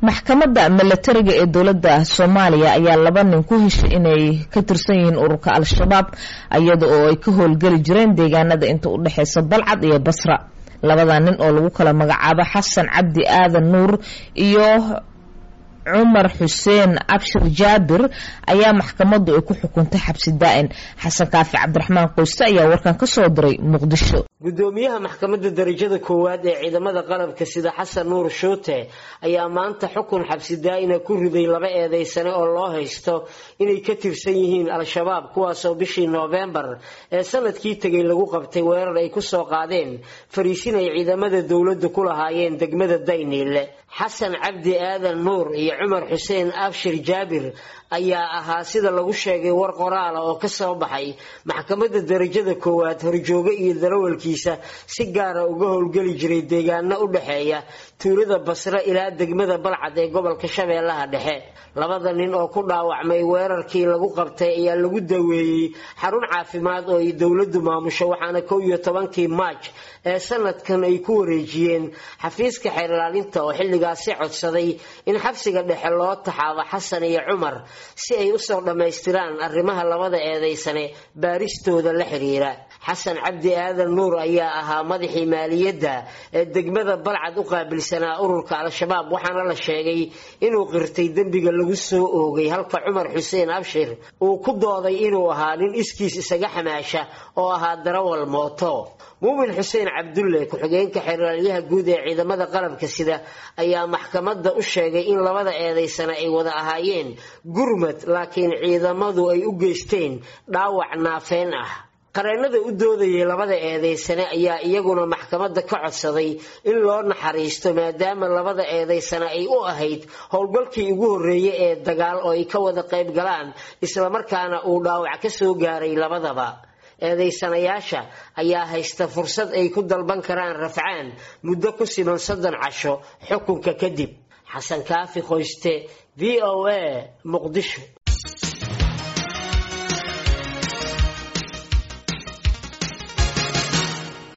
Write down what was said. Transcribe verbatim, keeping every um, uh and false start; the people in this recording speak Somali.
maxkamadda milatariga ee dowladda Soomaaliya ayaa laba nin ku heshay inay ka tirsan yihiin ururka Al-Shabaab iyada oo ay ka howlgali jireen deegaanada inta u dhaxaysa Balcad iyo Basra. labada nin oo lagu kala magacaabo Xasan Cabdi Aadan Nuur iyo Umar Hussein Abshir Jabir ayaa maxkamaddu ay ku xukuntay xabsi daa'in. Xasan Kaafi Cabdiraxmaan Qoyste ayaa warkan ka soo diray Muqdisho. gudoomiyaha maxkamadda darajada koowaad ee ciidamada qalabka sida Xasan Nuur Shoote ayaa maanta xukun xabsi daa'in ku riday laba eedeysane oo loo haysto inay ka tirsan yihiin Al-Shabaab kuwaas oo bishii November ee sanadkii tagay lagu qabtay weerar ay ku soo qaadeen fariisin ay ciidamada dawladda ku lahaayeen degmada Daynile. Xasan Cabdi Aadan Nuur iyo Umar Hussein Abshir Jabir ayaa ahaa sida lagu sheegay war qoraal oo ka soo baxay maxkamadda darajada koowaad horjooga iyo darawalkiisa si gaar ah uga howlgali jiray deegaano u dhaxeeya tuulada Basra ilaa degmada Balcad ee gobolka Shabeellaha Dhexe. labada nin oo ku dhaawacmay weerarkii lagu qabtay ayaa lagu daweeyay xarun caafimaad oo ay dawladdu maamusho waxaana kow iyo tobankii March ee sanadkan ay ku wareejiyeen xafiiska xeer ilaalinta oo xilligaasi codsaday in xabsiga dhexe loo taxaabo Xasan iyo Umar si ay u soo dhameystiraan arrimaha labada eedeysane baaristooda la xiriira. Xasan Cabdi Aadan Nuur ayaa ahaa madaxii maaliyadda ee degmada Balcad u qaabilsanaa ururka Al-Shabaab waxaana la sheegay inuu qirtay dambiga lagu soo oogay halka Umar Hussein Abshir uu ku dooday inuu ahaa nin iskiis isaga xamaasha oo ahaa darawal mooto. Muumin Hussein Cabdulle ku-xigeenka xeeralyaha guud ee ciidamada qalabka sida ayaa maxkamadda u sheegay in labada eedeysane ay wada ahaayeen gurmad laakiin ciidamadu ay u geysteen dhaawac naafeen ah. qareenada u doodayay labada eedeysane ayaa iyaguna maxkamadda ka codsaday in loo naxariisto maadaama labada eedeysane ay u ahayd howlgalkii ugu horeeyay ee dagaal oo ay ka wada qayb galaan isla markaana uu dhaawac ka soo gaaray labadaba. eedeysanayaasha ayaa haysta fursad ay ku dalban karaan rafcaan muddo ku siman soddon casho xukunka kadib. Xasan Kaafi Qoyste, V O A, Muqdisho.